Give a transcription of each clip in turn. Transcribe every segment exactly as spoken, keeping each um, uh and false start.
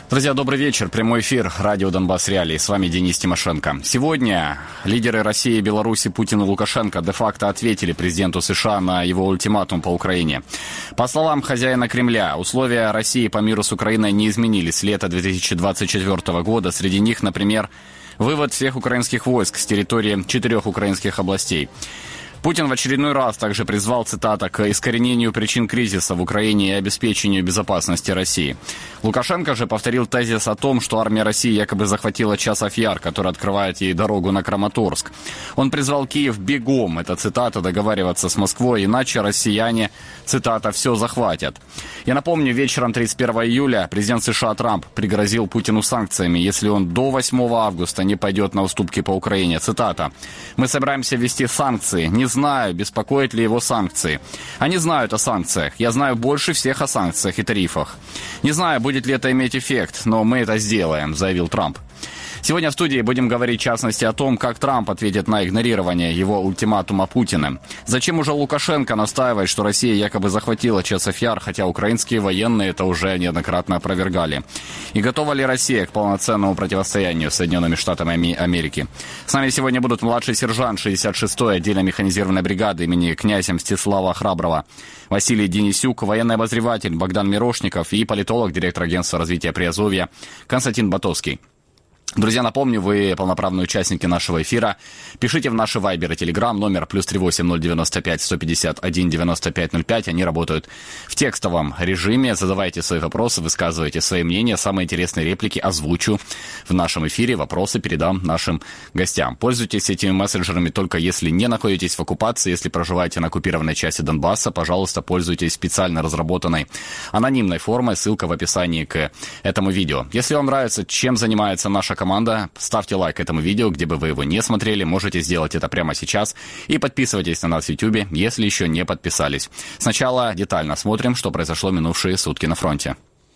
Друзья, добрый вечер. Прямой эфир радио «Донбасс Реалии». С вами Денис Тимошенко. Сегодня лидеры России и Беларуси Путин и Лукашенко де-факто ответили президенту США на его ультиматум по Украине. По словам хозяина Кремля, условия России по миру с Украиной не изменились с лета две тысячи двадцать четвёртого года. Среди них, например, вывод всех украинских войск с территории четырех украинских областей. Путин в очередной раз также призвал, цитата, к искоренению причин кризиса в Украине и обеспечению безопасности России. Лукашенко же повторил тезис о том, что армия России якобы захватила Часов-Яр, который открывает ей дорогу на Краматорск. Он призвал Киев бегом, это цитата, договариваться с Москвой, иначе россияне, цитата, все захватят. Я напомню, вечером тридцать первого июля президент США Трамп пригрозил Путину санкциями, если он до восьмого августа не пойдет на уступки по Украине. Цитата. «Мы собираемся ввести санкции. Не знаю, беспокоят ли его санкции. Они знают о санкциях. Я знаю больше всех о санкциях и тарифах. Не знаю, будет ли это иметь эффект, но мы это сделаем», заявил Трамп. Сегодня в студии будем говорить, в частности, о том, как Трамп ответит на игнорирование его ультиматума Путиным. Зачем уже Лукашенко настаивает, что Россия якобы захватила Часов-Яр, хотя украинские военные это уже неоднократно опровергали. И готова ли Россия к полноценному противостоянию с Соединенными Штатами Америки? С нами сегодня будут младший сержант шестьдесят шестой отдельно механизированной бригады имени князя Мстислава Храброва Василий Денисюк, военный обозреватель Богдан Мирошников и политолог, директор агентства развития Приазовья Константин Батовский. Друзья, напомню, вы полноправные участники нашего эфира. Пишите в наши вайбер и телеграм, номер плюс три восемь ноль девяносто пять сто пятьдесят один девяносто пять ноль пять. Они работают в текстовом режиме. Задавайте свои вопросы, высказывайте свои мнения. Самые интересные реплики озвучу в нашем эфире. Вопросы передам нашим гостям. Пользуйтесь этими мессенджерами только если не находитесь в оккупации. Если проживаете на оккупированной части Донбасса, пожалуйста, пользуйтесь специально разработанной анонимной формой. Ссылка в описании к этому видео. Если вам нравится, чем занимается наша команда, ставьте лайк этому видео, где бы вы его не смотрели. Можете сделать это прямо сейчас. И подписывайтесь на нас в YouTube, если еще не подписались. Сначала детально смотрим, что произошло минувшие сутки на фронте.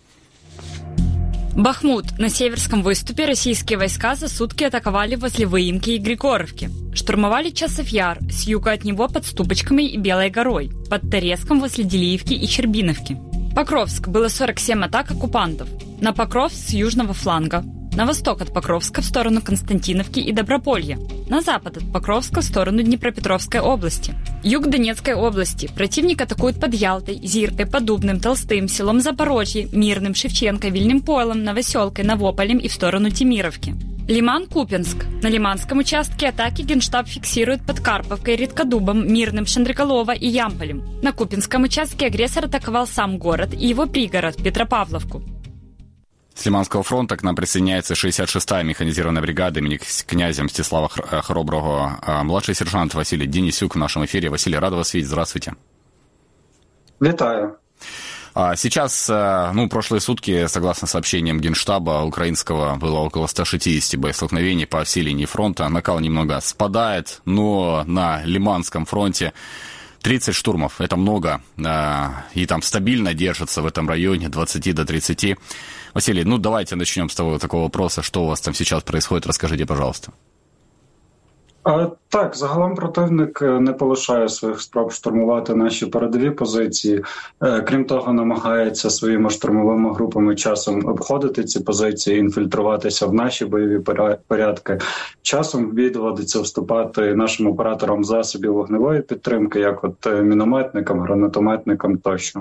Бахмут. На северском выступе российские войска за сутки атаковали возле Выемки и Григоровки. Штурмовали Часов-Яр, с юга от него под Ступочками и Белой горой, под Торецком возле Делиевки и Щербиновки. Покровск. Было сорок семь атак оккупантов. На Покровск с южного фланга. На восток от Покровска в сторону Константиновки и Доброполья. На запад от Покровска в сторону Днепропетровской области. Юг Донецкой области. Противник атакует под Ялтой, Зиркой, Подубным, Толстым, селом Запорожье, Мирным, Шевченко, Вильным Пойлом, Новоселкой, Новополем и в сторону Темировки. Лиман-Купинск. На Лиманском участке атаки Генштаб фиксирует под Карповкой, Редкодубом, Мирным, Шандриколово и Ямполем. На Купинском участке агрессор атаковал сам город и его пригород Петропавловку. С Лиманского фронта к нам присоединяется шестьдесят шестая механизированная бригада имени князя Мстислава Храброго. Младший сержант Василий Денисюк в нашем эфире. Василий, рад вас видеть. Здравствуйте. Витаю. Сейчас, ну, прошлые сутки, согласно сообщениям Генштаба украинского, было около ста шестидесяти боестолкновений по всей линии фронта. Накал немного спадает, но на Лиманском фронте тридцать штурмов. Это много. И там стабильно держится в этом районе двадцать до тридцати. Василий, ну давайте начнем с того такого вопроса, что у вас там сейчас происходит, расскажите, пожалуйста. А, так, загалом противник не полишає своїх спроб штурмувати наші передові позиції. Е, крім того, намагається своїми штурмовими групами часом обходити ці позиції, інфільтруватися в наші бойові порядки. Часом в бій доводиться вступати нашим операторам засобів вогневої підтримки, як от мінометникам, гранатометникам тощо.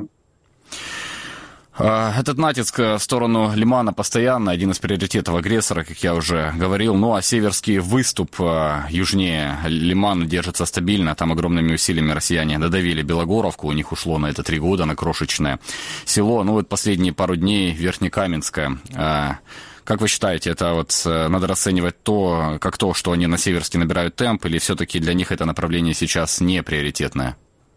Этот натиск в сторону Лимана постоянно, один из приоритетов агрессора, как я уже говорил. Ну а северский выступ южнее Лимана держится стабильно. Там огромными усилиями россияне додавили Белогоровку. У них ушло на это три года, на крошечное село. Ну вот последние пару дней Верхнекаменское. Как вы считаете, это вот надо расценивать то, как то, что они на Северске набирают темп, или все-таки для них это направление сейчас не приоритетное?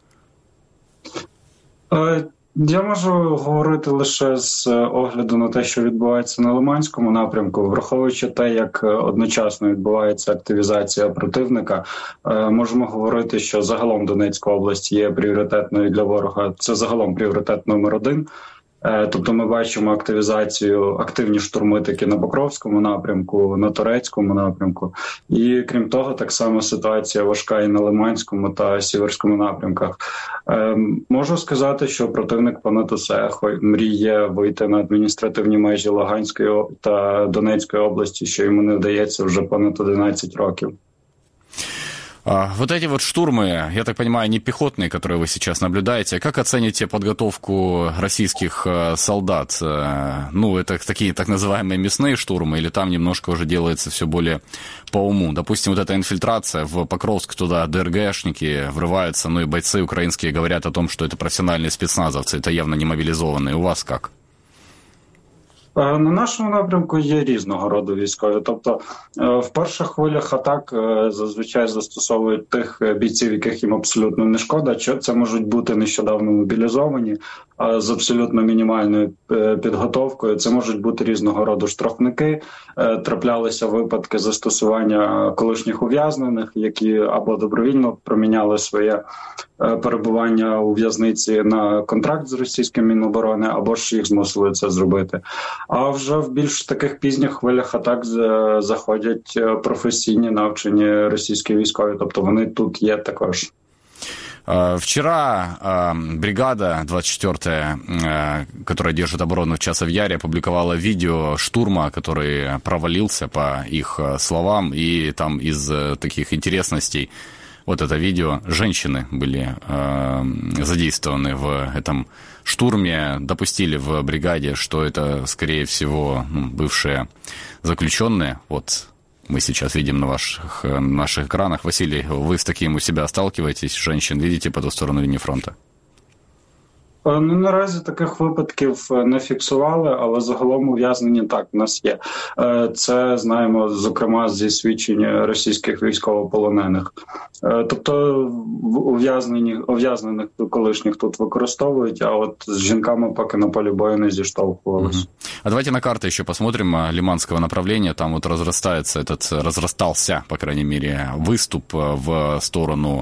Я можу говорити лише з огляду на те, що відбувається на Лиманському напрямку, враховуючи те, як одночасно відбувається активізація противника. Можемо говорити, що загалом Донецька область є пріоритетною для ворога. Це загалом пріоритет номер один. Тобто ми бачимо активізацію, активні штурми таки на Покровському напрямку, на Торецькому напрямку. І крім того, так само ситуація важка і на Лиманському та Сіверському напрямках. Можу сказати, що противник понад усе мріє вийти на адміністративні межі Луганської та Донецької області, що йому не вдається вже понад одинадцять років. Вот эти вот штурмы, я так понимаю, не пехотные, которые вы сейчас наблюдаете. Как оцените подготовку российских солдат? Ну, это такие так называемые мясные штурмы, или там немножко уже делается все более по уму? Допустим, вот эта инфильтрация в Покровск, туда ДРГшники врываются, ну и бойцы украинские говорят о том, что это профессиональные спецназовцы, это явно не мобилизованные. У вас как? На нашому напрямку є різного роду військові. Тобто в перших хвилях атак зазвичай застосовують тих бійців, яких їм абсолютно не шкода. Це можуть бути нещодавно мобілізовані з абсолютно мінімальною підготовкою. Це можуть бути різного роду штрафники. Траплялися випадки застосування колишніх ув'язнених, які або добровільно проміняли своє перебування у в'язниці на контракт з російським Міноборони, або ж їх змусили це зробити. А вже в більш таких пізніх хвилях атак заходять професійні навчені російські військові, тобто вони тут є також. Вчера бригада двадцать четвёртая, которая держит оборону в Часов-Яре, опубликовала видео штурма, который провалился, по их словам, и там из таких интересностей вот это видео. Женщины были э, задействованы в этом штурме, допустили в бригаде, что это, скорее всего, ну, бывшие заключенные. Вот мы сейчас видим на ваших, на наших экранах. Василий, вы с таким у себя сталкиваетесь? Женщин видите по ту сторону линии фронта? Ну, наразі таких випадків не фіксували, але загалом ув'язнені так в нас є. Це знаємо, зокрема, зі свідчень російських військовополонених. Тобто ув'язнені, ув'язнених колишніх тут використовують, а от з жінками поки на полі бою не зіштовхувалися. Угу. А давайте на карты еще посмотрим Лиманского направления. Там вот разрастается этот, разрастался, по крайней мере, выступ в сторону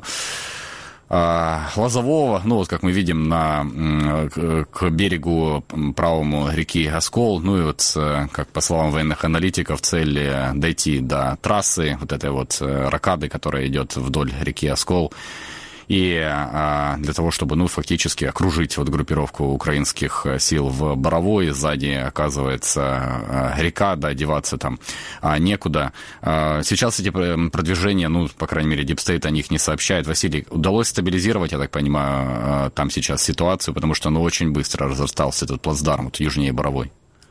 Лозового, ну вот как мы видим, на, к берегу правому реки Оскол, ну и вот, как по словам военных аналитиков, цель дойти до трассы, вот этой вот рокады, которая идет вдоль реки Оскол, и а, для того, чтобы, ну, фактически окружить вот группировку украинских сил в Боровой, сзади оказывается а, река, да, деваться там а, некуда. А, сейчас эти продвижения, ну, по крайней мере, Дипстейт о них не сообщает. Василий, удалось стабилизировать, я так понимаю, а, там сейчас ситуацию, потому что, ну, очень быстро разрастался этот плацдарм, вот, южнее Боровой.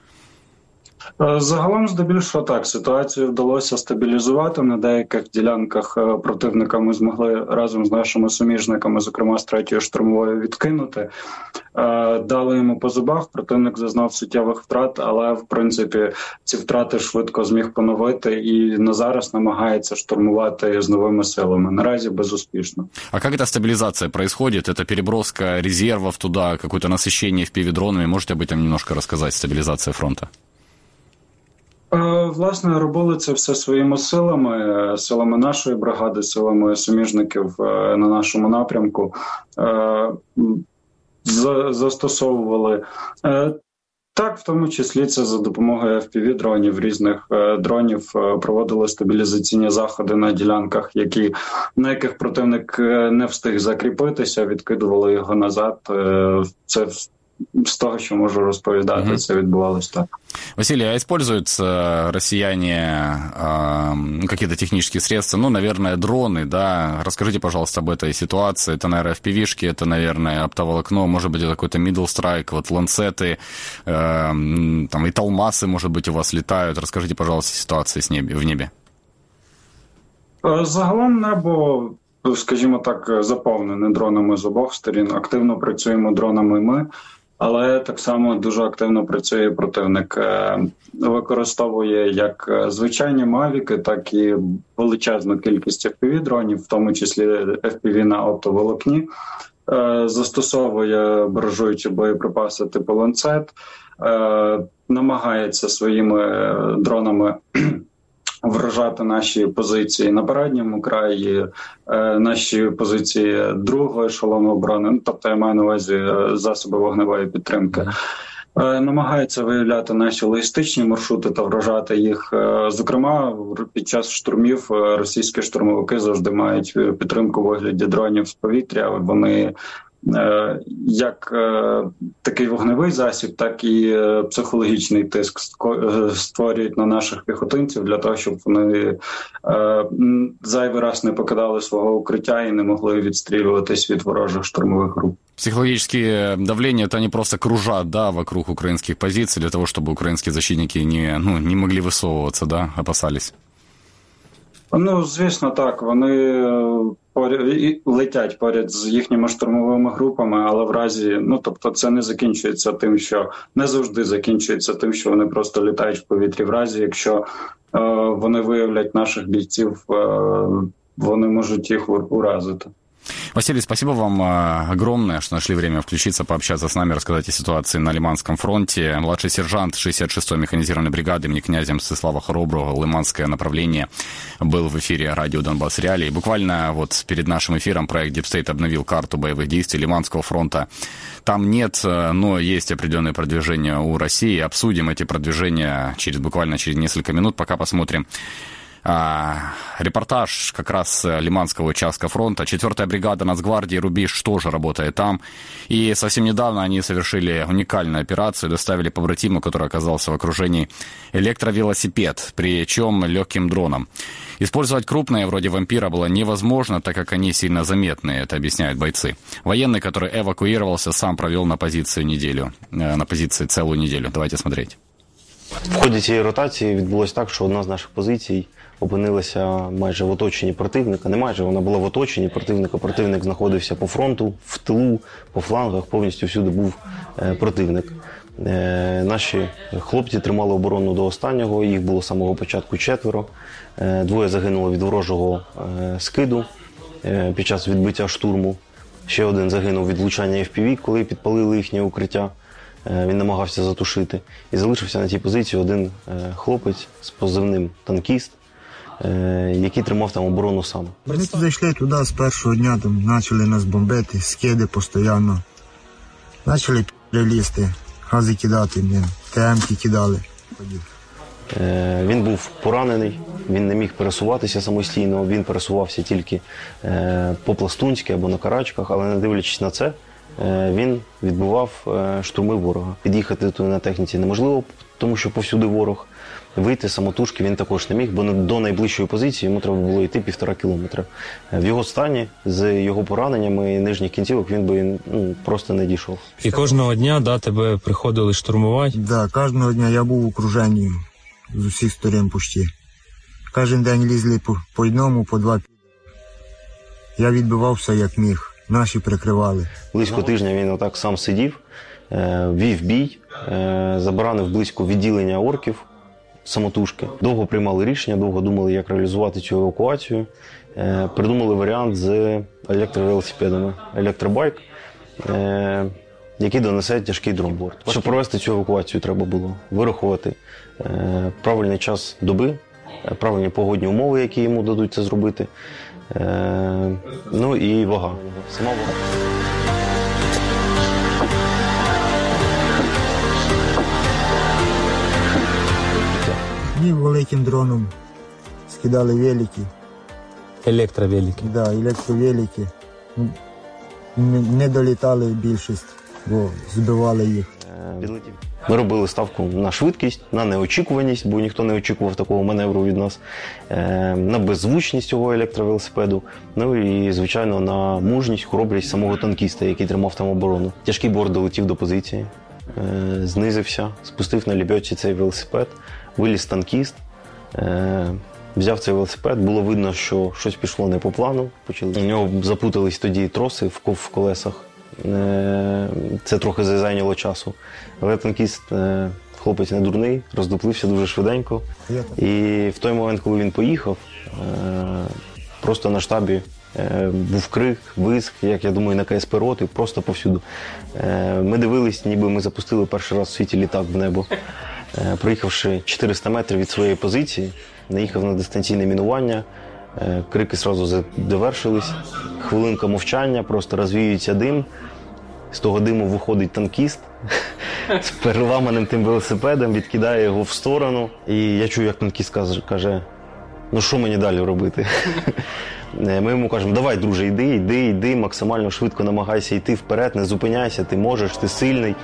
Загалом, здебільшого так, ситуацію вдалося стабілізувати. На деяких ділянках противника ми змогли разом з нашими суміжниками, зокрема з третьою штурмовою, відкинути. Дали йому по зубах, противник зазнав суттєвих втрат, але, в принципі, ці втрати швидко зміг поновити і на зараз намагається штурмувати з новими силами. Наразі безуспішно. А как эта стабилизация происходит? Это переброска резервов туда, какое-то насыщение впівдронами? Можете об этом немножко рассказать, стабилизация фронта? Власне, робили це все своїми силами, силами нашої бригади, силами суміжників на нашому напрямку. Застосовували. Так, в тому числі це за допомогою еф пі ві-дронів, різних дронів, проводили стабілізаційні заходи на ділянках, які, на яких противник не встиг закріпитися, відкидували його назад. Це з того, що можу розповідати, mm-hmm. це відбувалось так. Василий, а используют россияне э, какие-то технические средства? Ну, наверное, дроны, да? Расскажите, пожалуйста, об этой ситуации. Это, наверное, эф пи ви-шки, это, наверное, оптоволокно, может быть, это какой-то middle strike, вот ланцеты, э, там и талмасы, может быть, у вас летают. Расскажите, пожалуйста, ситуацию с небе, в небе. Загалом небо, скажімо так, заповнене дронами з обох сторін. Активно працюємо дронами ми. Але так само дуже активно працює противник. Використовує як звичайні мавіки, так і величезну кількість еф пі ві-дронів, в тому числі еф пі ві на оптоволокні. Застосовує баражуючі боєприпаси типу ланцет. Намагається своїми дронами вражати наші позиції на передньому краї, наші позиції другого ешелону оборони, ну, тобто я маю на увазі засоби вогневої підтримки. намагається виявляти наші логістичні маршрути та вражати їх. Зокрема, під час штурмів російські штурмовики завжди мають підтримку у вигляді дронів з повітря. Вони як такий вогневий засіб, так і психологічний тиск створюють на наших піхотинців для того, щоб вони зайвий раз не покидали свого укриття і не могли відстрілюватись від ворожих штурмових груп. Психологические давления, это они просто кружат, да, вокруг украинских позиций для того, чтобы украинские защитники не, ну, не могли высовываться, да, опасались? Ну, звісно, так. Вони летять поряд з їхніми штурмовими групами, але в разі, ну, тобто це не закінчується тим, що, не завжди закінчується тим, що вони просто літають в повітрі. В разі, якщо е, вони виявлять наших бійців, е, вони можуть їх уразити. Василий, спасибо вам огромное, что нашли время включиться, пообщаться с нами, рассказать о ситуации на Лиманском фронте. Младший сержант шестьдесят шестой механизированной бригады имени князя Мстислава Хороброго, Лиманское направление, был в эфире радио «Донбасс Реалии». Буквально вот перед нашим эфиром проект Deep State обновил карту боевых действий Лиманского фронта. Там нет, но есть определенные продвижения у России. Обсудим эти продвижения через, буквально через несколько минут, пока посмотрим А, репортаж как раз Лиманского участка фронта. Четвертая бригада Нацгвардии «Рубеж» тоже работает там. И совсем недавно они совершили уникальную операцию, доставили побратиму, который оказался в окружении, электровелосипед, причем легким дроном. Использовать крупные, вроде «Вампира», было невозможно, так как они сильно заметные, это объясняют бойцы. Военный, который эвакуировался, сам провел на позицию неделю, на позиции целую неделю. Давайте смотреть. В ході цієї ротації відбулося так, що одна з наших позицій опинилася майже в оточенні противника. Не майже, вона була в оточенні противника. Противник знаходився по фронту, в тилу, по флангах, повністю всюди був е, противник. Е, наші хлопці тримали оборону до останнього, їх було з самого початку четверо. Е, двоє загинуло від ворожого е, скиду е, під час відбиття штурму. Ще один загинув від влучання еф пі ві, коли підпалили їхнє укриття. Він намагався затушити. І залишився на тій позиції один хлопець з позивним «Танкіст», який тримав там оборону сам. Ми зайшли туди з першого дня, там почали нас бомбити, скиди постійно. Почали лізти, гази кидати, ТМ-ки кидали. Він був поранений, він не міг пересуватися самостійно, він пересувався тільки по-пластунськи або на карачках, але не дивлячись на це, він відбивав штурми ворога. Під'їхати туди на техніці неможливо, тому що повсюди ворог. Вийти самотужки він також не міг, бо до найближчої позиції йому треба було йти півтора кілометра. В його стані, з його пораненнями і нижніх кінцівок, він би ну, просто не дійшов. І кожного дня да, тебе приходили штурмувати? Так, да, кожного дня я був в окруженні з усіх сторін почти. Кожен день лізли по, по одному, по два. Я відбивався як міг. Наші прикривали. Близько тижня він отак сам сидів, вів бій, заборонив близько відділення орків самотужки. Довго приймали рішення, довго думали, як реалізувати цю евакуацію. Придумали варіант з електровелосипедами. Електробайк, який донесе тяжкий дронборд. Щоб провести цю евакуацію, треба було вирахувати правильний час доби, правильні погодні умови, які йому дадуть це зробити. Е, ну і вага. Сама вага. Ні, великим дроном скидали велики. Електровелики? Так, да, електровелики. Не, не долітали більшість, бо збивали їх. Ми робили ставку на швидкість, на неочікуваність, бо ніхто не очікував такого маневру від нас, на беззвучність цього електровелосипеду, ну і, звичайно, на мужність, хоробрість самого танкіста, який тримав там оборону. Тяжкий борт долетів до позиції, знизився, спустив на лебедці цей велосипед, виліз танкіст, взяв цей велосипед, було видно, що щось пішло не по плану. У нього запутались тоді троси в колесах. Це трохи зайняло часу. Але танкіст, хлопець не дурний, роздуплився дуже швиденько. І в той момент, коли він поїхав, просто на штабі був крик, визк, як я думаю, на ка ес пе роти, просто повсюду. Ми дивились, ніби ми запустили перший раз в світі літак в небо. Проїхавши чотириста метрів від своєї позиції, наїхав на дистанційне мінування, крики одразу довершились, хвилинка мовчання, просто розвіюється дим, з того диму виходить танкіст, з переламаним тим велосипедом, відкидає його в сторону. І я чую, як танкіст каже, ну що мені далі робити? Ми йому кажемо, давай, друже, йди, йди, йди, максимально швидко намагайся йти вперед, не зупиняйся, ти можеш, ти сильний.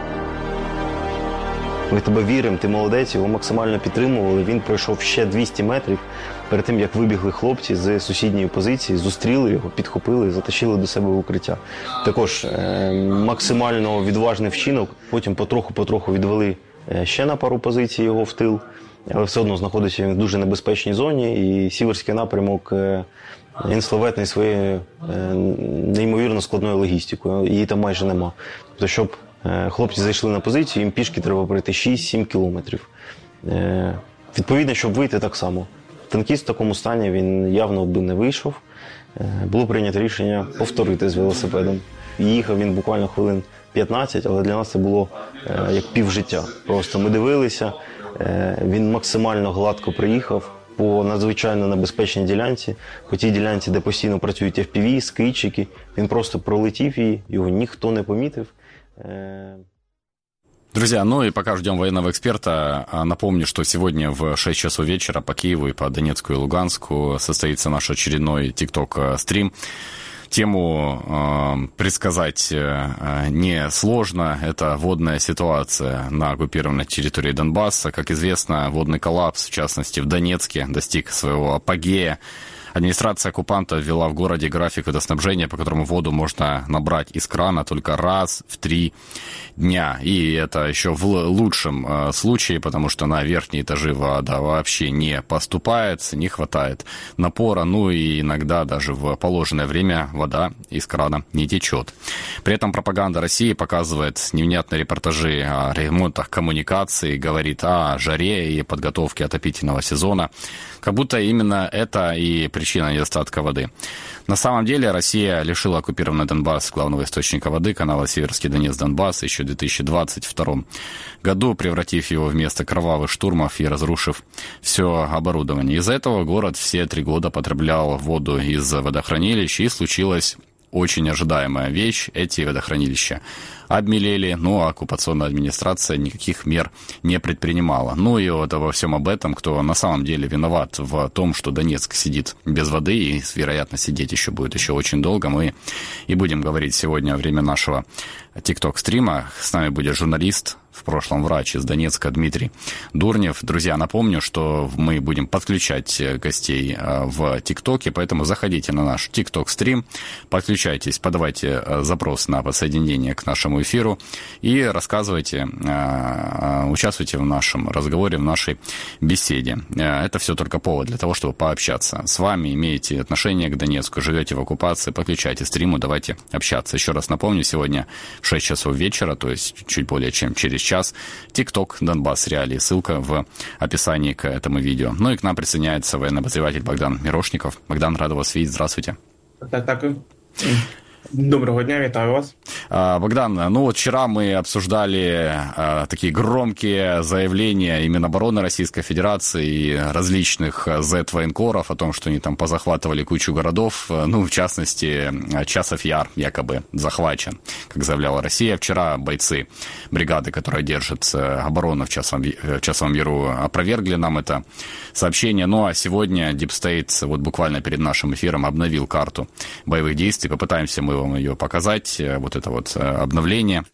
Ми тебе віримо, ти молодець, його максимально підтримували. Він пройшов ще двісті метрів перед тим, як вибігли хлопці з сусідньої позиції, зустріли його, підхопили і затащили до себе в укриття. Також е- максимально відважний вчинок, потім потроху-потроху відвели ще на пару позицій його в тил, але все одно знаходиться він в дуже небезпечній зоні, і Сіверський напрямок е- він славетний своєю е- неймовірно складною логістикою, її там майже нема. Тобто, щоб хлопці зайшли на позицію, їм пішки треба пройти шість-сім кілометрів. Е, відповідно, щоб вийти так само. Танкіст в такому стані, він явно би не вийшов. Е, було прийнято рішення повторити з велосипедом. Їхав він буквально хвилин п'ятнадцять, але для нас це було е, як півжиття. Просто ми дивилися, е, він максимально гладко приїхав по надзвичайно небезпечній ділянці, по тій ділянці, де постійно працюють еф пі ві, скидчики. Він просто пролетів її, його ніхто не помітив. Друзья, ну и пока ждем военного эксперта, напомню, что сегодня в шесть часов вечера по Киеву и по Донецку и Луганску состоится наш очередной TikTok-стрим. Тему э, предсказать э, несложно. Это водная ситуация на оккупированной территории Донбасса. Как известно, водный коллапс, в частности в Донецке, достиг своего апогея. Администрация оккупанта ввела в городе график водоснабжения, по которому воду можно набрать из крана только раз в три дня. И это еще в лучшем э, случае, потому что на верхние этажи вода вообще не поступает, не хватает напора, ну и иногда даже в положенное время вода из крана не течет. При этом пропаганда России показывает невнятные репортажи о ремонтах коммуникаций, говорит о жаре и подготовке отопительного сезона, как будто именно это и причина недостатка воды. На самом деле Россия лишила оккупированный Донбасс главного источника воды, канала Северский Донец-Донбасс, еще в две тысячи двадцать втором году, превратив его в место кровавых штурмов и разрушив все оборудование. Из-за этого город все три года потреблял воду из водохранилищ, и случилось очень ожидаемая вещь. Эти водохранилища обмелели, но оккупационная администрация никаких мер не предпринимала. Ну и вот во всем об этом, кто на самом деле виноват в том, что Донецк сидит без воды, и, вероятно, сидеть еще будет еще очень долго, мы и будем говорить сегодня во время нашего TikTok-стрима. С нами будет журналист, в прошлом врач из Донецка Дмитрий Дурнев. Друзья, напомню, что мы будем подключать гостей в ТикТоке, поэтому заходите на наш ТикТок-стрим, подключайтесь, подавайте запрос на подсоединение к нашему эфиру и рассказывайте, участвуйте в нашем разговоре, в нашей беседе. Это все только повод для того, чтобы пообщаться с вами, имеете отношение к Донецку, живете в оккупации, подключайте стриму, давайте общаться. Еще раз напомню, сегодня в шесть часов вечера, то есть чуть более чем через час, TikTok Донбасс Реалии. Ссылка в описании к этому видео. Ну и к нам присоединяется военный обозреватель Богдан Мирошников. Богдан, рад вас видеть. Здравствуйте. Так, так. Доброго дня, витаю вас. Богдан, ну вот вчера мы обсуждали а, такие громкие заявления и Минобороны Российской Федерации и различных зет-военкоров о том, что они там позахватывали кучу городов, ну, в частности, Часов Яр якобы захвачен, как заявляла Россия. Вчера бойцы бригады, которая держит оборону в Часовом, в Часовом Яру, опровергли нам это сообщение. Ну, а сегодня Deep State вот буквально перед нашим эфиром обновил карту боевых действий. Попытаемся мы вам ее показать, вот это вот обновление.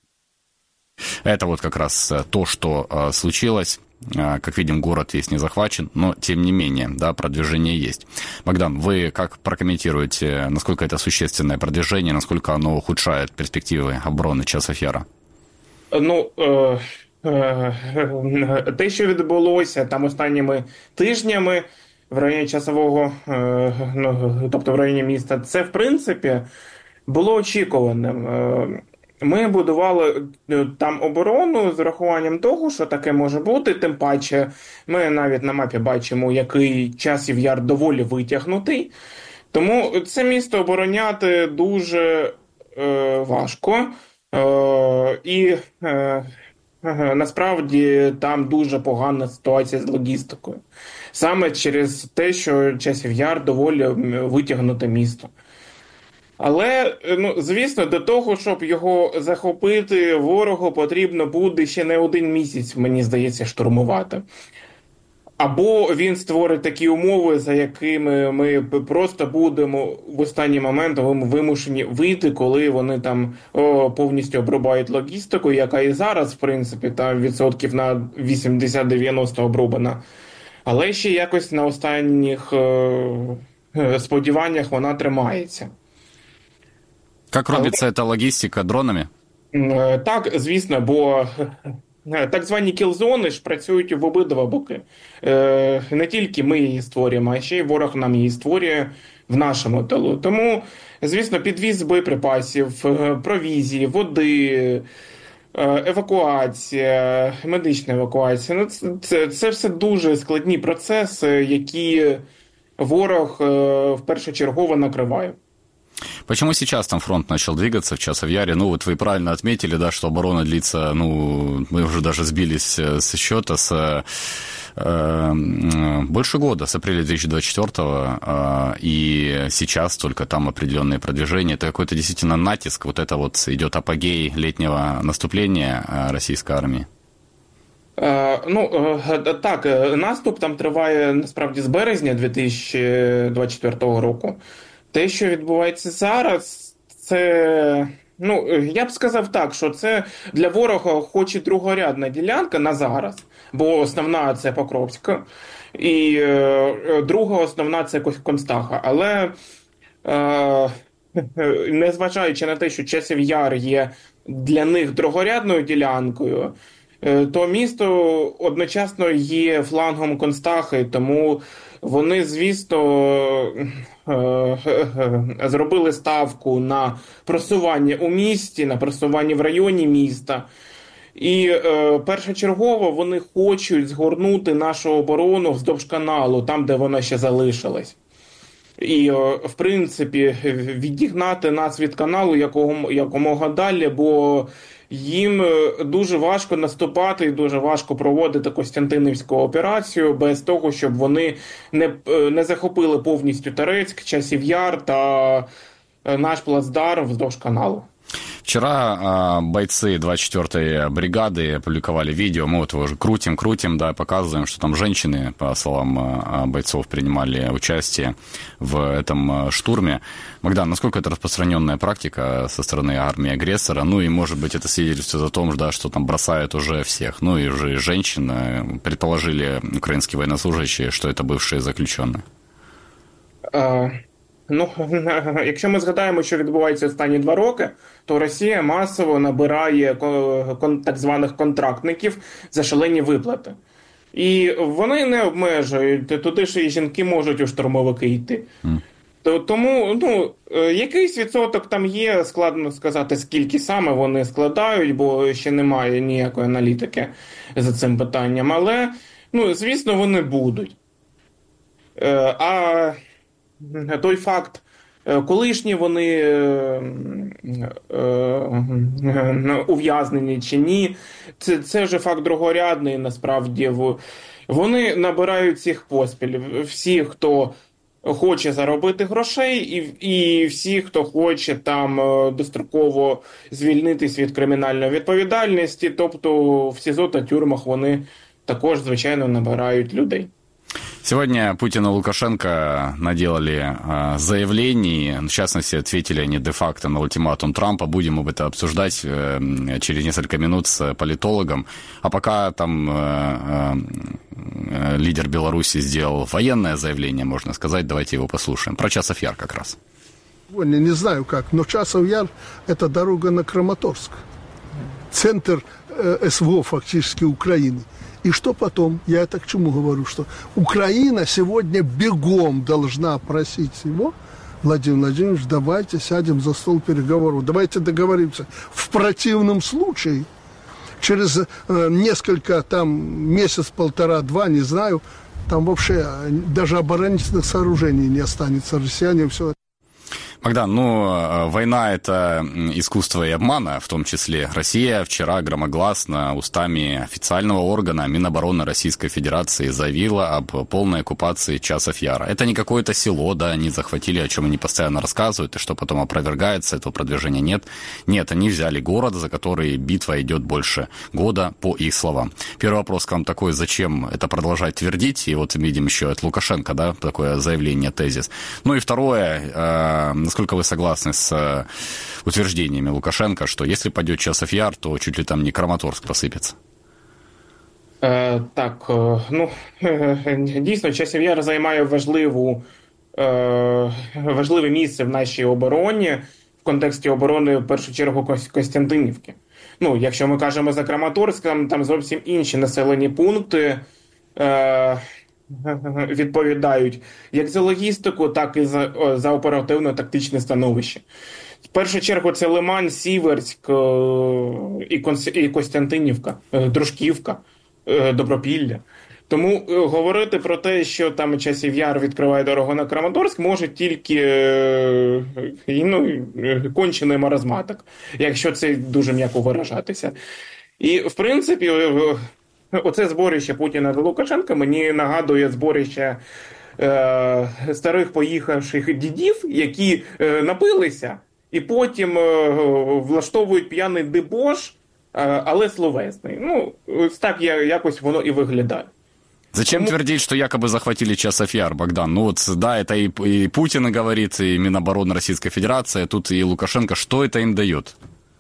Это вот как раз то, что случилось. Как видим, город весь не захвачен, но тем не менее, да, продвижение есть. Богдан, вы как прокомментируете, насколько это существенное продвижение, насколько оно ухудшает перспективы обороны Часов Яра? Ну, е- е- те, що відбулося там останніми тижнями в районі Часового, е- ну, тобто в районі міста, це, в принципі, було очікуваним. Ми будували там оборону з урахуванням того, що таке може бути, тим паче ми навіть на мапі бачимо, який Часів Яр доволі витягнутий. Тому це місто обороняти дуже е, важко. Е, і е, насправді там дуже погана ситуація з логістикою. Саме через те, що Часів Яр доволі витягнуте місто. Але, ну, звісно, до того, щоб його захопити, ворогу потрібно буде ще не один місяць, мені здається, штурмувати. Або він створить такі умови, за якими ми просто будемо в останній момент вимушені вийти, коли вони там о, повністю обрубають логістику, яка і зараз, в принципі, там відсотків на вісімдесят-дев'яносто обрубана. Але ще якось на останніх е, сподіваннях вона тримається. Як робиться Але... ця логістика дронами? Е, так, звісно, бо... Так звані кілзони ж працюють в обидва боки. Е, не тільки ми її створюємо, а ще й ворог нам її створює в нашому тилу. Тому, звісно, підвіз боєприпасів, провізії, води, евакуація, медична евакуація. Ну, це, це все дуже складні процеси, які ворог впершочергово накриває. Почему сейчас там фронт начал двигаться в Часов Яре? Ну, вот вы правильно отметили, да, что оборона длится, ну, мы уже даже сбились с счета, с э, больше года, с апреля две тысячи двадцать четвёртого, э, и сейчас только там определенные продвижения. Это какой-то действительно натиск, вот это вот идет апогей летнего наступления российской армии. Е, ну, е, так, наступ там триває, насправді, з березня дві тисячі двадцять четвертого року. Те, що відбувається зараз, це, ну, я б сказав так, що це для ворога хоч і другорядна ділянка на зараз, бо основна – це Покровська, і е, друга основна – це Констаха. Але, е, незважаючи на те, що Часів Яр є для них другорядною ділянкою, е, то місто одночасно є флангом Констахи, тому вони, звісно, зробили ставку на просування у місті, на просування в районі міста. І е, першочергово вони хочуть згорнути нашу оборону вздовж каналу, там, де вона ще залишилась. І, е, в принципі, відігнати нас від каналу якого, якомога далі, бо їм дуже важко наступати і дуже важко проводити Костянтинівську операцію без того, щоб вони не, не захопили повністю Торецьк, Часів Яр та наш плацдарм вздовж каналу. Вчера э, бойцы двадцать четвёртой бригады опубликовали видео, мы вот его уже крутим, крутим, да, показываем, что там женщины, по словам э, бойцов, принимали участие в этом э, штурме. Богдан, насколько это распространенная практика со стороны армии агрессора? Ну и, может быть, это свидетельствует о том, да, что там бросают уже всех. Ну и уже женщин, э, предположили украинские военнослужащие, что это бывшие заключенные. Uh... Ну, якщо ми згадаємо, що відбувається останні два роки, то Росія масово набирає так званих контрактників за шалені виплати. І вони не обмежують, туди ж і жінки можуть у штурмовики йти. Mm. Тому, ну, якийсь відсоток там є, складно сказати, скільки саме вони складають, бо ще немає ніякої аналітики за цим питанням. Але, ну, звісно, вони будуть. А той факт, колишні вони е, е, ув'язнені чи ні, це, це вже факт другорядний, насправді. Вони набирають всіх поспіль. Всі, хто хоче заробити грошей, і, і всі, хто хоче там достроково звільнитись від кримінальної відповідальності, тобто в СІЗО та тюрмах вони також, звичайно, набирають людей. Сегодня Путин и Лукашенко наделали э, заявлений, в частности, ответили они де-факто на ультиматум Трампа. Будем об этом обсуждать э, через несколько минут с политологом. А пока там э, э, лидер Беларуси сделал военное заявление, можно сказать, давайте его послушаем. Про Часов Яр как раз. Не знаю как, но Часов Яр – это дорога на Краматорск. Центр э, СВО фактически Украины. И что потом? Я это к чему говорю? Что Украина сегодня бегом должна просить его: Владимир Владимирович, давайте сядем за стол переговоров, давайте договоримся. В противном случае, через э, несколько, там, месяц, полтора, два, не знаю, там вообще даже оборонительных сооружений не останется, россияне все. Богдан, ну, война – это искусство и обмана, в том числе. Россия вчера громогласно устами официального органа Минобороны Российской Федерации заявила об полной оккупации Часов Яра. Это не какое-то село, да, они захватили, о чем они постоянно рассказывают, и что потом опровергается, этого продвижения нет. Нет, они взяли город, за который битва идет больше года, по их словам. Первый вопрос к вам такой: зачем это продолжать твердить? И вот видим еще от Лукашенко, да, такое заявление, тезис. Ну и второе, насколько вы согласны с утверждениями Лукашенко, что если падет Часов Яр, то чуть ли там не Краматорск посыпется? Е, так, е, ну, дійсно, Часів Яр займає важливу, е, важливе місце в нашій обороні, в контексті оборони, в першу чергу, Костянтинівки. Ну, якщо ми кажемо за Краматорськ, там, там зовсім інші населені пункти е, відповідають як за логістику, так і за, за оперативно-тактичне становище. В першу чергу це Лиман, Сіверськ і Костянтинівка, Дружківка, Добропілля. Тому говорити про те, що там Часів Яр відкриває дорогу на Краматорськ, може тільки ну, кончений маразматик, якщо це дуже м'яко виражатися. І, в принципі, оце зборище Путіна та Лукашенка мені нагадує зборище е, старих поїхавших дідів, які е, напилися і потім е, влаштовують п'яний дебош, е, але словесний. Ну, ось так я, якось воно і виглядає. Зачем Тому... твердить, что якобы захватили Часов Яр, Богдан? Ну вот, да, это и, и Путин говорит, и Минобороны Российской Федерации, тут и Лукашенко. Что это им дает?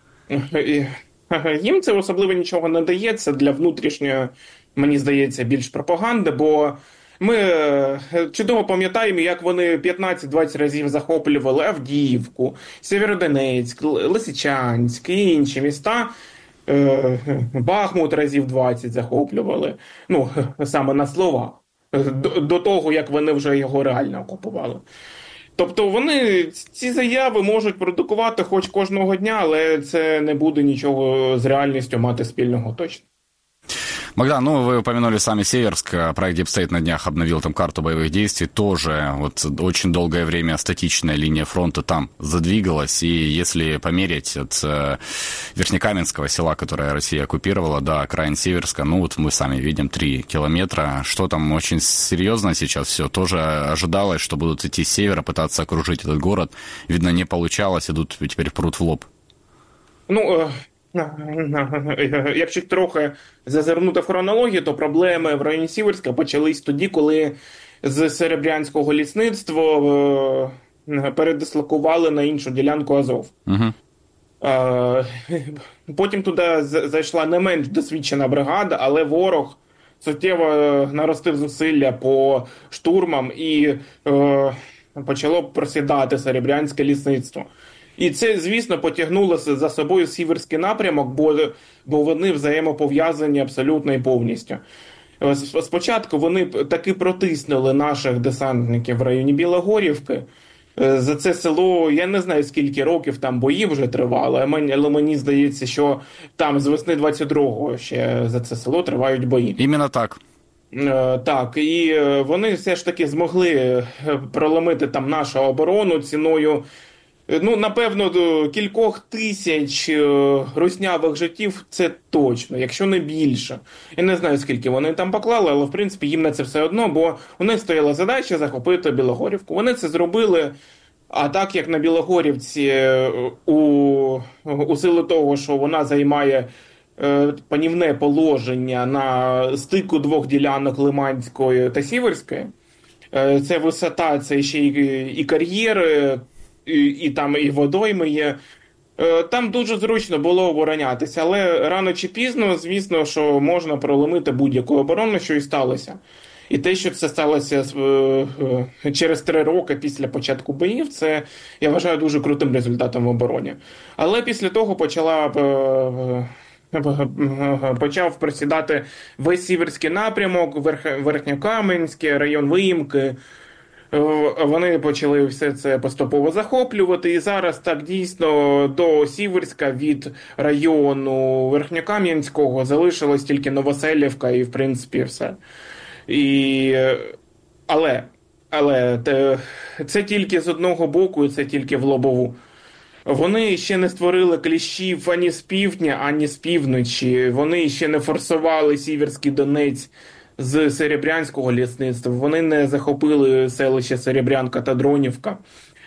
Їм це особливо нічого не дається для внутрішньої, мені здається, більш пропаганди, бо ми чудово пам'ятаємо, як вони п'ятнадцять-двадцять разів захоплювали Авдіївку, Сєвєродонецьк, Лисичанськ і інші міста. Бахмут разів двадцять захоплювали, ну, саме на словах, до, до того, як вони вже його реально окупували. Тобто вони ці заяви можуть продукувати хоч кожного дня, але це не буде нічого з реальністю мати спільного точно. Богдан, ну вы упомянули сами Северск, проект Deep State на днях обновил там карту боевых действий, тоже вот очень долгое время статичная линия фронта там задвигалась, и если померить от э, Верхнекаменского села, которое Россия оккупировала, до окраин Северска, ну вот мы сами видим три километра, что там очень серьезно сейчас все, тоже ожидалось, что будут идти с севера, пытаться окружить этот город, видно, не получалось, идут теперь прут в лоб. Ну, э... Якщо трохи зазирнути в хронологію, то проблеми в районі Сіверська почались тоді, коли з Серебрянського лісництва передислокували на іншу ділянку Азов. Угу. Потім туди зайшла не менш досвідчена бригада, але ворог суттєво наростив зусилля по штурмам і почало просідати Серебрянське лісництво. І це, звісно, потягнуло за собою Сіверський напрямок, бо, бо вони взаємопов'язані абсолютно і повністю. Спочатку вони таки протиснули наших десантників в районі Білогорівки. За це село, я не знаю, скільки років там бої вже тривали, але мені здається, що там з весни двадцять другого ще за це село тривають бої. Іменно так. Так, і вони все ж таки змогли проломити там нашу оборону ціною, ну, напевно, кількох тисяч руснявих життів це точно, якщо не більше. Я не знаю, скільки вони там поклали, але, в принципі, їм на це все одно, бо у них стояла задача захопити Білогорівку. Вони це зробили, а так як на Білогорівці у, у силу того, що вона займає панівне положення на стику двох ділянок Лиманської та Сіверської, це висота, це ще і, і кар'єри, І, і там і водойми є. Там дуже зручно було оборонятися, але рано чи пізно, звісно, що можна проломити будь-яку оборону, що і сталося. І те, що це сталося через три роки після початку боїв, це, я вважаю, дуже крутим результатом в обороні. Але після того почала, почав просідати весь Сіверський напрямок, Верхньокаменський, район Виїмки. Вони почали все це поступово захоплювати, і зараз так дійсно до Сіверська від району Верхньокам'янського залишилось тільки Новоселівка і, в принципі, все. І... Але Але це тільки з одного боку, і це тільки в лобову. Вони ще не створили кліщів ані з півдня, ані з півночі. Вони ще не форсували Сіверський Донець з Серебрянського лісництва. Вони не захопили селище Серебрянка та Дронівка.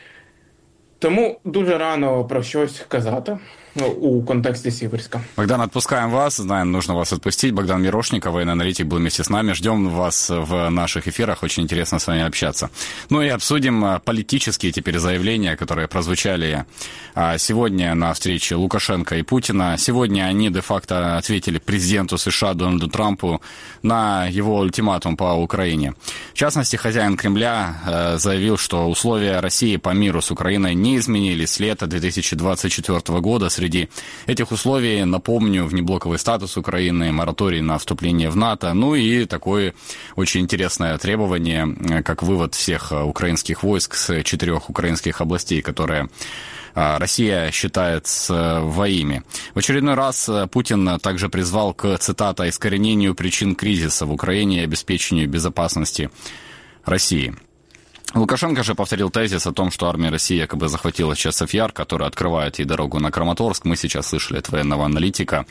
Тому дуже рано про щось казати у контексте Сиверска. Богдан, отпускаем вас. Знаем, нужно вас отпустить. Богдан Мирошников, военный аналитик, был вместе с нами. Ждем вас в наших эфирах. Очень интересно с вами общаться. Ну и обсудим политические теперь заявления, которые прозвучали сегодня на встрече Лукашенко и Путина. Сегодня они де-факто ответили президенту США Дональду Трампу на его ультиматум по Украине. В частности, хозяин Кремля заявил, что условия России по миру с Украиной не изменились с лета две тысячи двадцать четвёртого года. Среди этих условий, напомню, внеблоковый статус Украины, мораторий на вступление в НАТО, ну и такое очень интересное требование, как вывод всех украинских войск с четырех украинских областей, которые Россия считает своими. В очередной раз Путин также призвал к, цитата, «искоренению причин кризиса в Украине и обеспечению безопасности России». Лукашенко же повторил тезис о том, что армия России якобы захватила часов Яр, который открывает ей дорогу на Краматорск. Мы сейчас слышали от военного аналитика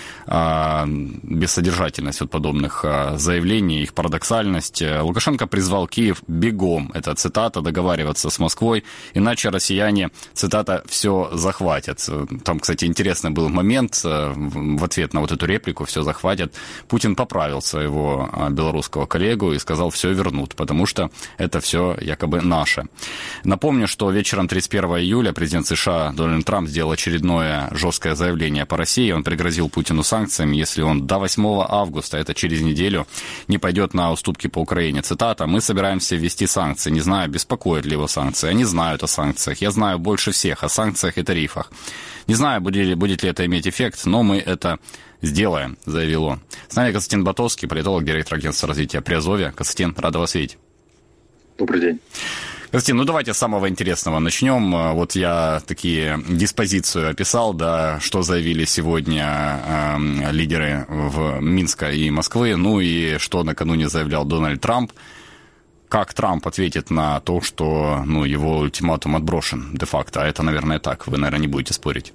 бессодержательность от подобных заявлений, их парадоксальность. Лукашенко призвал Киев бегом, это цитата, договариваться с Москвой, иначе россияне, цитата, все захватят. Там, кстати, интересный был момент в ответ на вот эту реплику «все захватят». Путин поправил своего белорусского коллегу и сказал «все вернут», потому что это все якобы наше. Напомню, что вечером тридцать первого июля президент США Дональд Трамп сделал очередное жесткое заявление по России. Он пригрозил Путину санкциями, если он до восьмого августа, это через неделю, не пойдет на уступки по Украине. Цитата: «Мы собираемся ввести санкции. Не знаю, беспокоят ли его санкции. Они знают о санкциях. Я знаю больше всех о санкциях и тарифах. Не знаю, будет ли, будет ли это иметь эффект, но мы это сделаем», заявил он. С нами Константин Ботовский, политолог, директор агентства развития Приазовья. Константин, рада вас видеть. Добрый день. Константин, ну давайте с самого интересного начнем. Вот я такие диспозицию описал, да, что заявили сегодня э, лидеры в Минска и Москвы, ну и что накануне заявлял Дональд Трамп. Как Трамп ответит на то, что, ну, его ультиматум отброшен де-факто? А это, наверное, так. Вы, наверное, не будете спорить.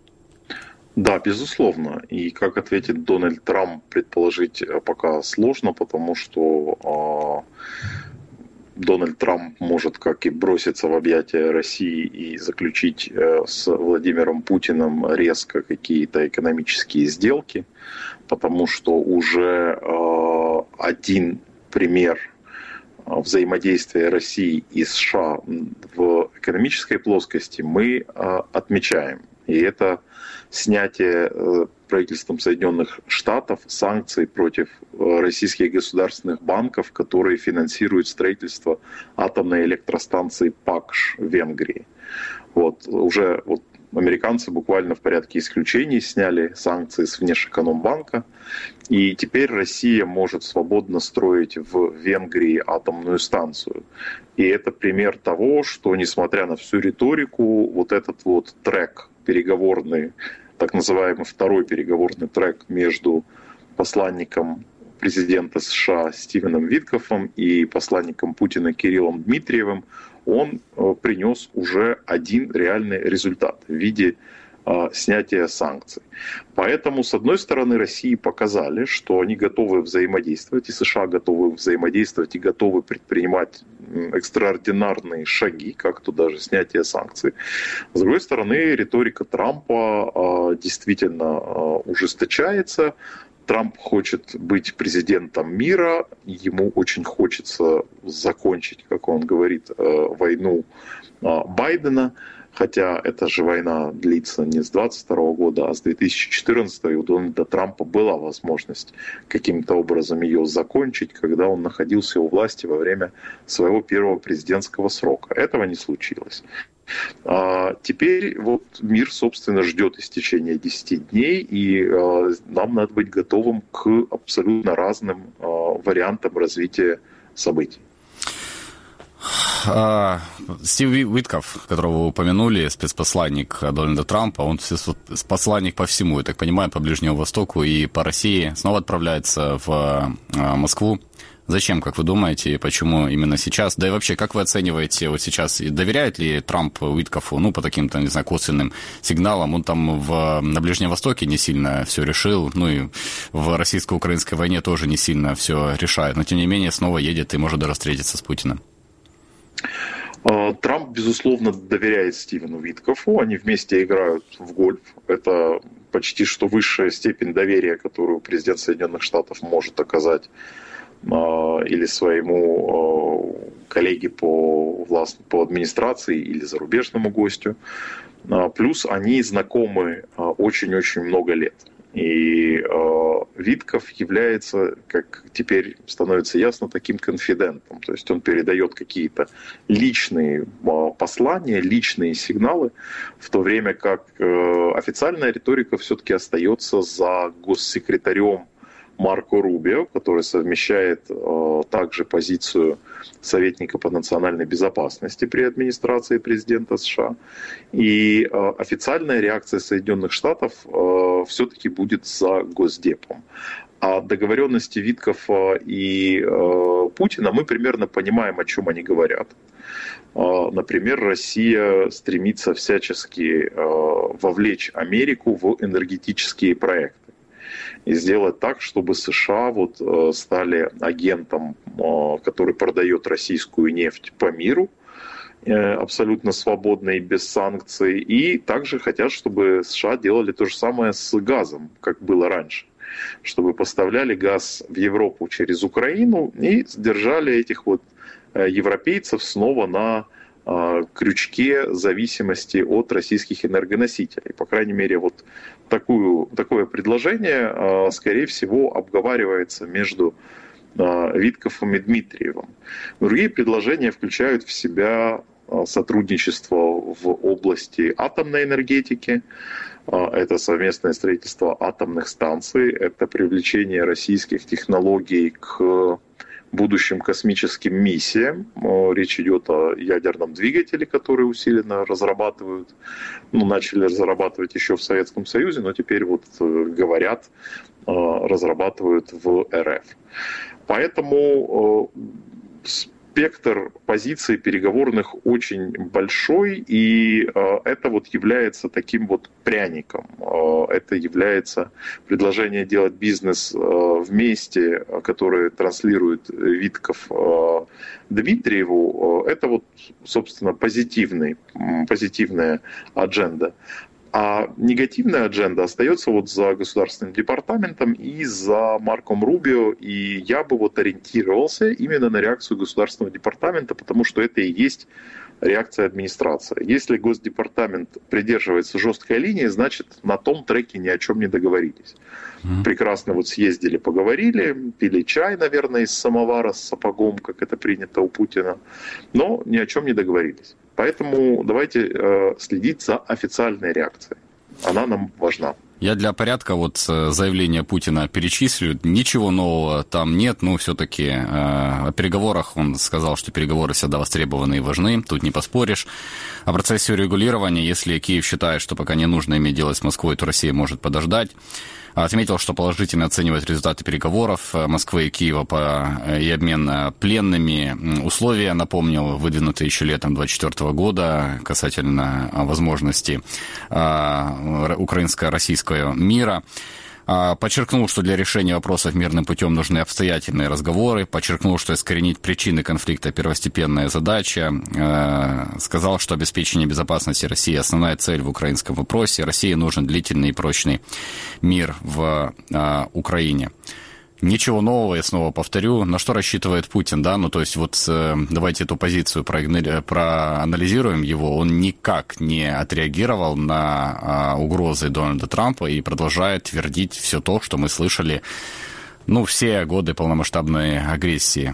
Да, безусловно. И как ответит Дональд Трамп, предположить пока сложно, потому что э, Дональд Трамп может как и броситься в объятия России и заключить э, с Владимиром Путиным резко какие-то экономические сделки, потому что уже э, один пример взаимодействия России и США в экономической плоскости мы э, отмечаем. И это снятие э, правительством Соединенных Штатов санкций против российских государственных банков, которые финансируют строительство атомной электростанции Пакш в Венгрии. Вот, уже вот, американцы буквально в порядке исключений сняли санкции с Внешэкономбанка, и теперь Россия может свободно строить в Венгрии атомную станцию. И это пример того, что, несмотря на всю риторику, вот этот вот трек переговорный, так называемый второй переговорный трек между посланником президента США Стивеном Виткоффом и посланником Путина Кириллом Дмитриевым, он принес уже один реальный результат в виде э, снятия санкций. Поэтому, с одной стороны, России показали, что они готовы взаимодействовать, и США готовы взаимодействовать и готовы предпринимать экстраординарные шаги, как то даже снятие санкций. С другой стороны, риторика Трампа э, действительно э, ужесточается. Трамп хочет быть президентом мира, ему очень хочется закончить, как он говорит, войну Байдена, хотя эта же война длится не с двадцать второго года, а с две тысячи четырнадцатого, и у Дональда Трампа была возможность каким-то образом ее закончить, когда он находился у власти во время своего первого президентского срока. Этого не случилось. А теперь вот мир, собственно, ждет истечения десяти дней, и а, нам надо быть готовым к абсолютно разным а, вариантам развития событий. Стив Уиткофф, которого вы упомянули, спецпосланник Дональда Трампа, он спецпосланник по всему, я так понимаю, по Ближнему Востоку и по России, снова отправляется в Москву Зачем, как вы думаете, и почему именно сейчас? Да и вообще, как вы оцениваете вот сейчас, доверяет ли Трамп Уиткофу, ну, по таким-то, не знаю, косвенным сигналам? Он там в, на Ближнем Востоке не сильно все решил, ну и в российско-украинской войне тоже не сильно все решает, но тем не менее снова едет и может даже встретиться с Путиным. Трамп, безусловно, доверяет Стивену Уиткофу, они вместе играют в гольф. Это почти что высшая степень доверия, которую президент Соединенных Штатов может оказать или своему коллеге по, власть, по администрации, или зарубежному гостю. Плюс они знакомы очень-очень много лет. И Витков является, как теперь становится ясно, таким конфидентом. То есть он передает какие-то личные послания, личные сигналы, в то время как официальная риторика все-таки остается за госсекретарем Марко Рубио, который совмещает э, также позицию советника по национальной безопасности при администрации президента США. И э, официальная реакция Соединенных Штатов э, все-таки будет за Госдепом. А договоренности Виткофа и э, Путина мы примерно понимаем, о чем они говорят. Э, например, Россия стремится всячески э, вовлечь Америку в энергетические проекты и сделать так, чтобы США вот, э, стали агентом, э, который продает российскую нефть по миру, э, абсолютно свободно и без санкций. И также хотят, чтобы США делали то же самое с газом, как было раньше. Чтобы поставляли газ в Европу через Украину и держали этих вот э, европейцев снова на крючке зависимости от российских энергоносителей. По крайней мере, вот такую, такое предложение, скорее всего, обговаривается между Виткофом и Дмитриевым. Другие предложения включают в себя сотрудничество в области атомной энергетики, это совместное строительство атомных станций, это привлечение российских технологий к будущим космическим миссиям. Речь идет о ядерном двигателе, который усиленно разрабатывают, ну, начали разрабатывать еще в Советском Союзе, но теперь вот говорят, разрабатывают в эр эф. Поэтому спектр позиций переговорных очень большой, и э, это вот является таким вот пряником. Э, это является предложение делать бизнес э, вместе, которое транслирует Витков э, Дмитриеву. Э, это вот, собственно, позитивный, позитивная адженда. А негативная адженда остается вот за Государственным департаментом и за Марком Рубио. И я бы вот ориентировался именно на реакцию Государственного департамента, потому что это и есть реакция администрации. Если Госдепартамент придерживается жесткой линии, значит, на том треке ни о чем не договорились. Mm-hmm. Прекрасно вот съездили, поговорили, пили чай, наверное, из самовара с сапогом, как это принято у Путина, но ни о чем не договорились. Поэтому давайте э, следить за официальной реакцией. Она нам важна. Я для порядка вот заявление Путина перечислю. Ничего нового там нет, но все-таки э, о переговорах он сказал, что переговоры всегда востребованы и важны, тут не поспоришь. О процессе урегулирования, если Киев считает, что пока не нужно иметь дело с Москвой, то Россия может подождать. Отметил, что положительно оценивает результаты переговоров Москвы и Киева по, и обмен пленными. Условия, напомнил, выдвинутые еще летом двадцать четвёртого года касательно возможности украинско-российского мира. Подчеркнул, что для решения вопросов мирным путем нужны обстоятельные разговоры. Подчеркнул, что искоренить причины конфликта – первостепенная задача. Сказал, что обеспечение безопасности России – основная цель в украинском вопросе. России нужен длительный и прочный мир в Украине. Ничего нового, я снова повторю. На что рассчитывает Путин, да? Ну, то есть вот давайте эту позицию проанализируем его. Он никак не отреагировал на угрозы Дональда Трампа и продолжает твердить все то, что мы слышали, ну, все годы полномасштабной агрессии.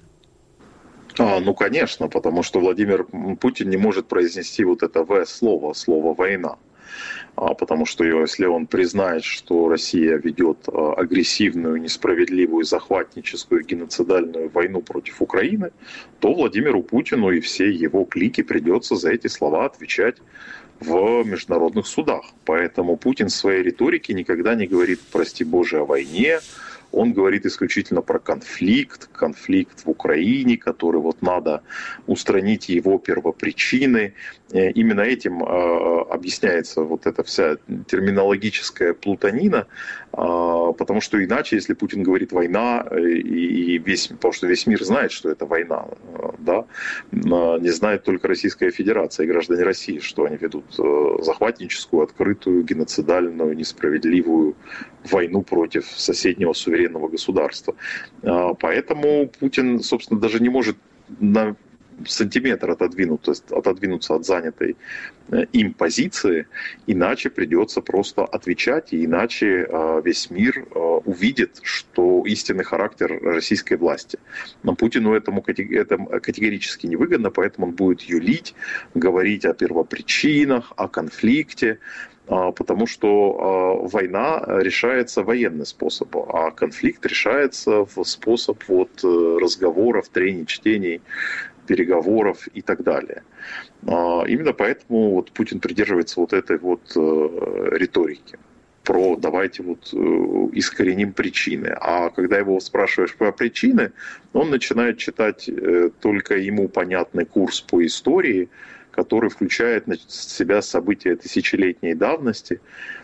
А, ну, конечно, потому что Владимир Путин не может произнести вот это В-слово, слово «война». Потому что если он признает, что Россия ведет агрессивную, несправедливую, захватническую, геноцидальную войну против Украины, то Владимиру Путину и всей его клике придется за эти слова отвечать в международных судах. Поэтому Путин в своей риторике никогда не говорит, прости Боже, о войне, Он говорит исключительно про конфликт, конфликт в Украине, который вот надо устранить его первопричины. Именно этим объясняется вот эта вся терминологическая плутанина, потому что иначе, если Путин говорит «война», и весь, потому что весь мир знает, что это война, да, не знает только Российская Федерация и граждане России, что они ведут захватническую, открытую, геноцидальную, несправедливую войну против соседнего суверенного государства. Поэтому Путин, собственно, даже не может на сантиметр отодвинуться, отодвинуться от занятой им позиции, иначе придется просто отвечать, и иначе весь мир увидит, что истинный характер российской власти. Но Путину этому, это категорически невыгодно, поэтому он будет юлить, говорить о первопричинах, о конфликте, потому что война решается военным способом, а конфликт решается в способ вот разговоров, трений, чтений, переговоров и так далее. Именно поэтому вот Путин придерживается вот этой вот риторики про давайте вот искореним причины. А когда его спрашиваешь про причины, он начинает читать только ему понятный курс по истории, который включает в себя события тысячелетней давности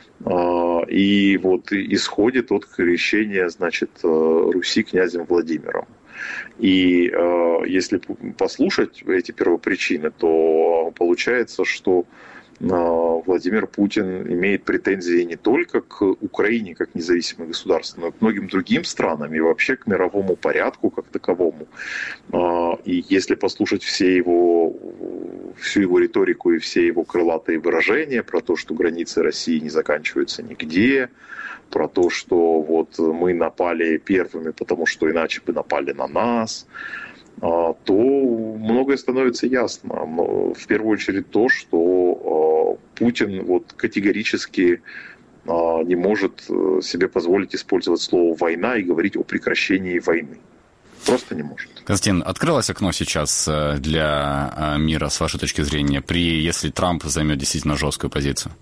и вот исходит от крещения, значит, Руси князем Владимиром. И э, если послушать эти первопричины, то получается, что э, Владимир Путин имеет претензии не только к Украине как независимой государству, но и к многим другим странам и вообще к мировому порядку как таковому. Э, и если послушать все его, всю его риторику и все его крылатые выражения про то, что границы России не заканчиваются нигде, про то, что вот мы напали первыми, потому что иначе бы напали на нас, то многое становится ясно. В первую очередь то, что Путин вот категорически не может себе позволить использовать слово «война» и говорить о прекращении войны. Просто не может. Константин, открылось окно сейчас для мира, с вашей точки зрения, при, если Трамп займет действительно жесткую позицию?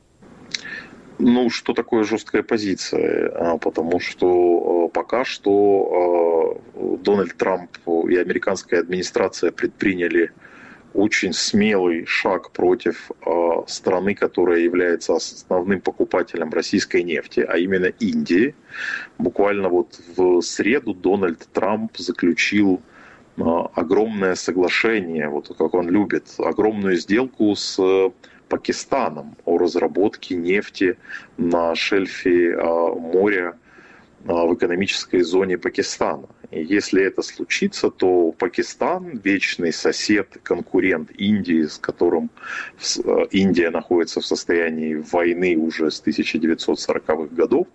Ну, что такое жесткая позиция? Потому что пока что Дональд Трамп и американская администрация предприняли очень смелый шаг против страны, которая является основным покупателем российской нефти, а именно Индии. Буквально вот в среду Дональд Трамп заключил огромное соглашение, вот как он любит, огромную сделку с Пакистаном о разработке нефти на шельфе моря в экономической зоне Пакистана. И если это случится, то Пакистан, вечный сосед, конкурент Индии, с которым Индия находится в состоянии войны уже с тысяча девятьсот сороковых годов,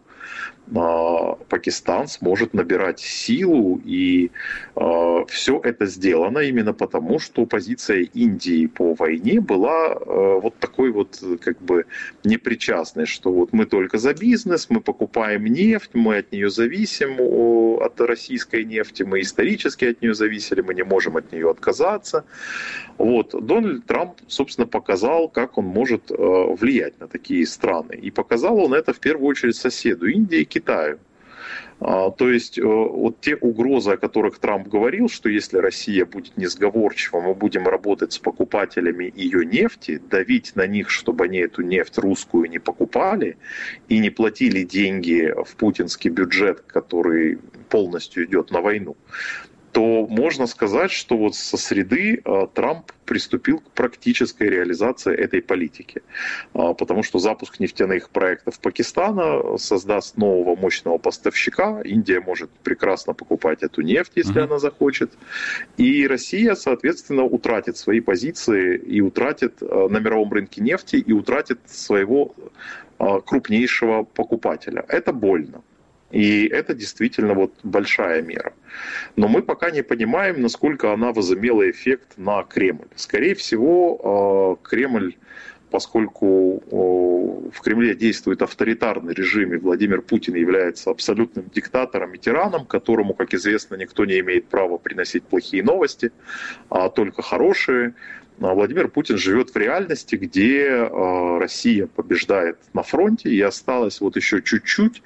Пакистан сможет набирать силу, и э, все это сделано именно потому, что позиция Индии по войне была э, вот такой вот как бы непричастной, что вот мы только за бизнес, мы покупаем нефть, мы от нее зависим, о, от российской нефти, мы исторически от нее зависели, мы не можем от нее отказаться. Вот. Дональд Трамп, собственно, показал, как он может э, влиять на такие страны. И показал он это в первую очередь соседу Индии, Китаю. А, то есть вот те угрозы, о которых Трамп говорил, что если Россия будет несговорчива, мы будем работать с покупателями ее нефти, давить на них, чтобы они эту нефть русскую не покупали и не платили деньги в путинский бюджет, который полностью идет на войну, то можно сказать, что вот со среды Трамп приступил к практической реализации этой политики. Потому что запуск нефтяных проектов Пакистана создаст нового мощного поставщика. Индия может прекрасно покупать эту нефть, если uh-huh. она захочет. И Россия, соответственно, утратит свои позиции и утратит на мировом рынке нефти, и утратит своего крупнейшего покупателя. Это больно. И это действительно вот большая мера. Но мы пока не понимаем, насколько она возымела эффект на Кремль. Скорее всего, Кремль, поскольку в Кремле действует авторитарный режим, и Владимир Путин является абсолютным диктатором и тираном, которому, как известно, никто не имеет права приносить плохие новости, а только хорошие, Владимир Путин живет в реальности, где Россия побеждает на фронте, и осталось вот еще чуть-чуть,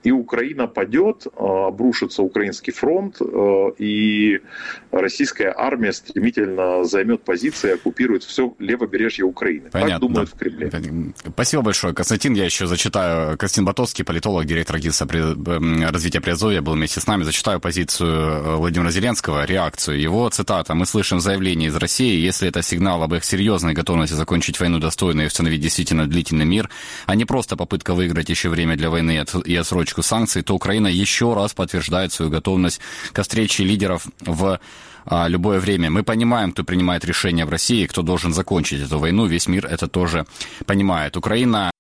и Украина падет, обрушится украинский фронт, и российская армия стремительно займет позиции, оккупирует все левобережье Украины. Понятно. Так думают в Кремле. Спасибо большое, Константин. Я еще зачитаю. Константин Ботовский, политолог, директор ГИСа развития Приазовья, был вместе с нами. Зачитаю позицию Владимира Зеленского, реакцию его. Цитата. «Мы слышим заявление из России, если это сигнал об их серьезной готовности закончить войну достойно и установить действительно длительный мир, а не просто попытка выиграть еще время для войны и отсрочку санкций, то Украина еще раз подтверждает свою готовность к встрече лидеров в а, любое время. Мы понимаем, кто принимает решения в России, кто должен закончить эту войну. Весь мир это тоже понимает. Украина